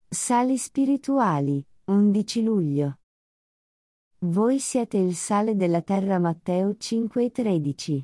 Sali spirituali, 11 luglio. Voi siete il sale della terra. Matteo 5,13.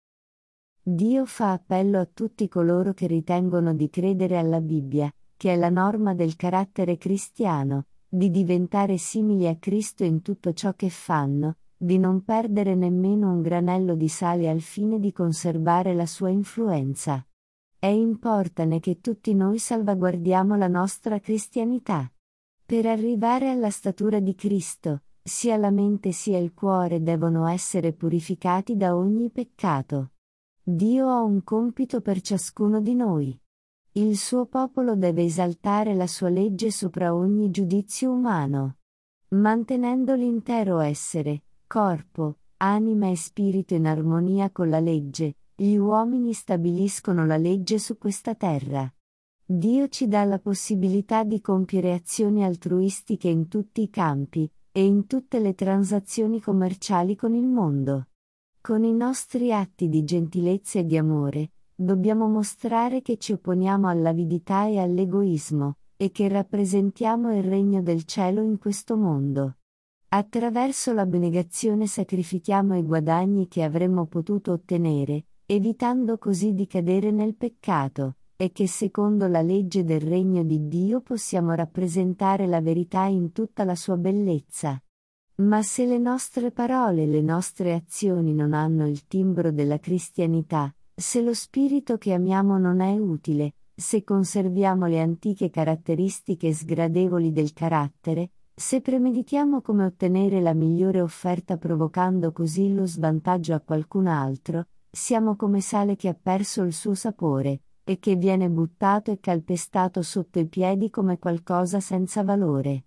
Dio fa appello a tutti coloro che ritengono di credere alla Bibbia, che è la norma del carattere cristiano, di diventare simili a Cristo in tutto ciò che fanno, di non perdere nemmeno un granello di sale al fine di conservare la sua influenza. È importante che tutti noi salvaguardiamo la nostra cristianità. Per arrivare alla statura di Cristo, sia la mente sia il cuore devono essere purificati da ogni peccato. Dio ha un compito per ciascuno di noi. Il suo popolo deve esaltare la sua legge sopra ogni giudizio umano. Mantenendo l'intero essere, corpo, anima e spirito in armonia con la legge, gli uomini stabiliscono la legge su questa terra. Dio ci dà la possibilità di compiere azioni altruistiche in tutti i campi, e in tutte le transazioni commerciali con il mondo. Con i nostri atti di gentilezza e di amore, dobbiamo mostrare che ci opponiamo all'avidità e all'egoismo, e che rappresentiamo il regno del cielo in questo mondo. Attraverso l'abnegazione sacrifichiamo i guadagni che avremmo potuto ottenere, evitando così di cadere nel peccato, e che secondo la legge del regno di Dio possiamo rappresentare la verità in tutta la sua bellezza. Ma se le nostre parole e le nostre azioni non hanno il timbro della cristianità, se lo spirito che amiamo non è utile, se conserviamo le antiche caratteristiche sgradevoli del carattere, se premeditiamo come ottenere la migliore offerta provocando così lo svantaggio a qualcun altro, siamo come sale che ha perso il suo sapore, e che viene buttato e calpestato sotto i piedi come qualcosa senza valore.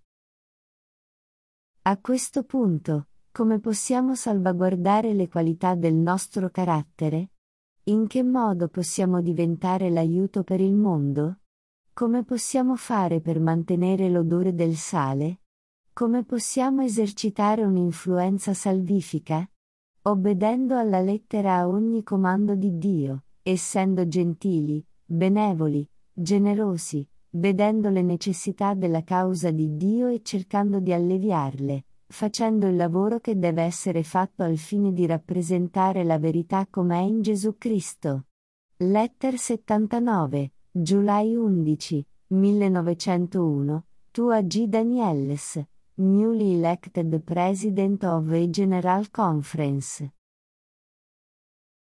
A questo punto, come possiamo salvaguardare le qualità del nostro carattere? In che modo possiamo diventare l'aiuto per il mondo? Come possiamo fare per mantenere l'odore del sale? Come possiamo esercitare un'influenza salvifica? Obbedendo alla lettera a ogni comando di Dio, essendo gentili, benevoli, generosi, vedendo le necessità della causa di Dio e cercando di alleviarle, facendo il lavoro che deve essere fatto al fine di rappresentare la verità com'è in Gesù Cristo. Letter 79, July 11, 1901, Tua G. Daniels, newly elected President of a General Conference.